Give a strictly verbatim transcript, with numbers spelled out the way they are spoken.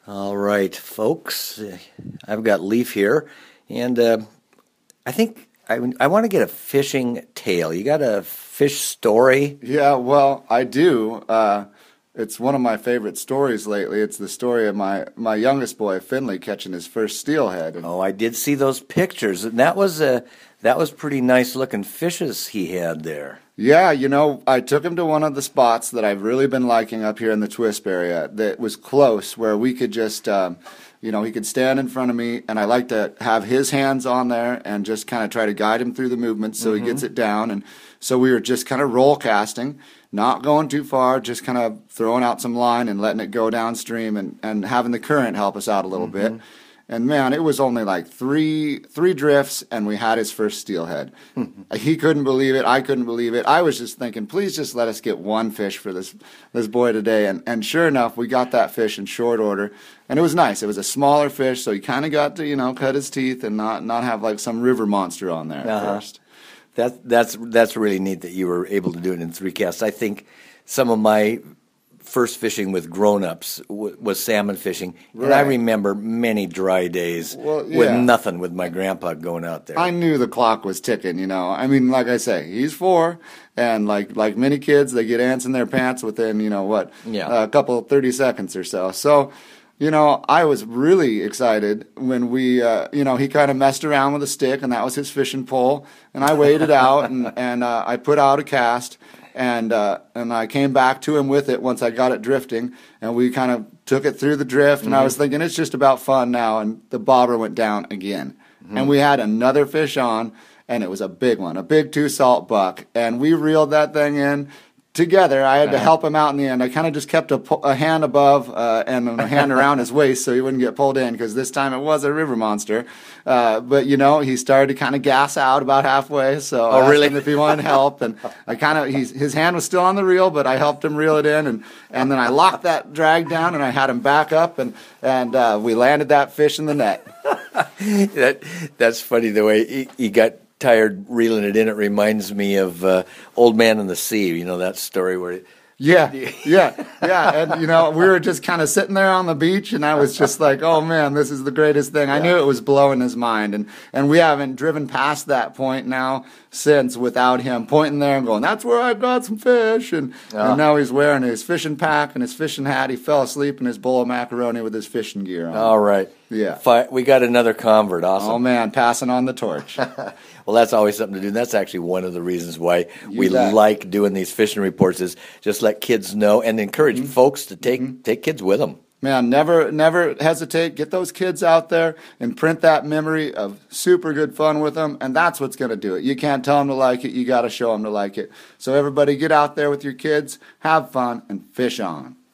All right, folks. I've got Leaf here, and uh, I think I, I want to get a fishing tale. You got a fish story? Yeah, well, I do. Uh, it's one of my favorite stories lately. It's the story of my, my youngest boy, Finley, catching his first steelhead. And Oh, I did see those pictures, and that was a that was pretty nice looking fishes he had there. Yeah, you know, I took him to one of the spots that I've really been liking up here in the Twisp area that was close, where we could just, um, you know, he could stand in front of me, and I like to have his hands on there and just kind of try to guide him through the movement so mm-hmm. he gets it down. And so we were just kind of roll casting, not going too far, just kind of throwing out some line and letting it go downstream and, and having the current help us out a little mm-hmm. bit. And man, it was only like three three drifts, and we had his first steelhead. He couldn't believe it. I couldn't believe it. I was just thinking, please just let us get one fish for this this boy today. And and sure enough, we got that fish in short order, and it was nice. It was a smaller fish, so he kind of got to you know cut his teeth and not not have like some river monster on there at uh-huh. first. That that's that's really neat that you were able to do it in three casts. I think some of my first fishing with grown-ups w- was salmon fishing, right. and I remember many dry days well, yeah. with nothing with my grandpa going out there. I knew the clock was ticking, you know. I mean, like I say, he's four, and like like many kids, they get ants in their pants within, you know, what, yeah. a couple, thirty seconds or so. So, you know, I was really excited when we, uh, you know, he kind of messed around with a stick, and that was his fishing pole, and I weighed it out, and, and uh, I put out a cast. And uh, and I came back to him with it once I got it drifting, and we kind of took it through the drift. And mm-hmm. I was thinking, it's just about fun now. And the bobber went down again. Mm-hmm. And we had another fish on, and it was a big one, a big two-salt buck. And we reeled that thing in together. I had to help him out in the end. I kind of just kept a, a hand above uh, and a hand around his waist so he wouldn't get pulled in, because this time it was a river monster. Uh, but, you know, he started to kind of gas out about halfway, so oh, I asked really? him if he wanted help. And I kind of, his hand was still on the reel, but I helped him reel it in. And, and then I locked that drag down, and I had him back up, and, and uh, we landed that fish in the net. that That's funny, the way he, he got tired reeling it in. It reminds me of uh, Old Man in the Sea. You know that story where it, yeah yeah yeah and you know we were just kind of sitting there on the beach, and I was just like, oh man, this is the greatest thing. I yeah. knew it was blowing his mind, and and we haven't driven past that point now since without him pointing there and going, that's where I've got some fish. And, oh. and now he's wearing his fishing pack and his fishing hat. He fell asleep in his bowl of macaroni with his fishing gear on. All right. Yeah. Fi- we got another convert. Awesome. Oh, man, passing on the torch. Well, that's always something to do. That's actually one of the reasons why you we bet. like doing these fishing reports, is just let kids know and encourage mm-hmm. folks to take mm-hmm. take kids with them. Man, never never hesitate. Get those kids out there and print that memory of super good fun with them, and that's what's going to do it. You can't tell them to like it. You got to show them to like it. So everybody get out there with your kids, have fun, and fish on.